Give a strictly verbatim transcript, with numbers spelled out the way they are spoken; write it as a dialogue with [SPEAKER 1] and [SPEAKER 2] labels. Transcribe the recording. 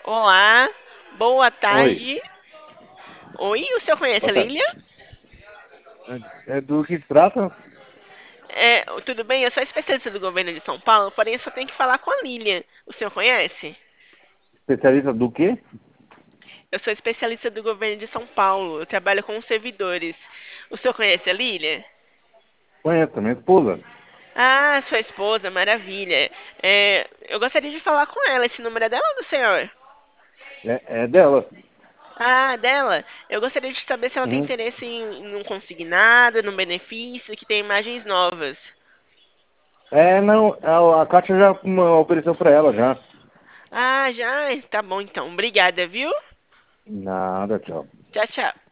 [SPEAKER 1] Olá, boa
[SPEAKER 2] Oi,
[SPEAKER 1] tarde. Oi, o senhor conhece
[SPEAKER 2] boa
[SPEAKER 1] a
[SPEAKER 2] tarde.
[SPEAKER 1] Lília?
[SPEAKER 2] É é do que se trata?
[SPEAKER 1] É, tudo bem? Eu sou especialista do governo de São Paulo, porém eu só tenho que falar com a Lília. O senhor conhece?
[SPEAKER 2] Especialista do quê?
[SPEAKER 1] Eu sou especialista do governo de São Paulo, eu trabalho com os servidores. O senhor conhece a Lília?
[SPEAKER 2] Conheço, minha esposa.
[SPEAKER 1] Ah, sua esposa, maravilha. É, eu gostaria de falar com ela. Esse número é dela ou do senhor?
[SPEAKER 2] É, é dela.
[SPEAKER 1] Ah, dela. Eu gostaria de saber se ela tem
[SPEAKER 2] Uhum.
[SPEAKER 1] interesse em, em um consignado, num benefício que tem imagens novas.
[SPEAKER 2] É, não, a, a Kátia já uma, ofereceu pra ela já.
[SPEAKER 1] Ah, já? Tá bom então. Obrigada, viu?
[SPEAKER 2] Nada, tchau.
[SPEAKER 1] Tchau, tchau.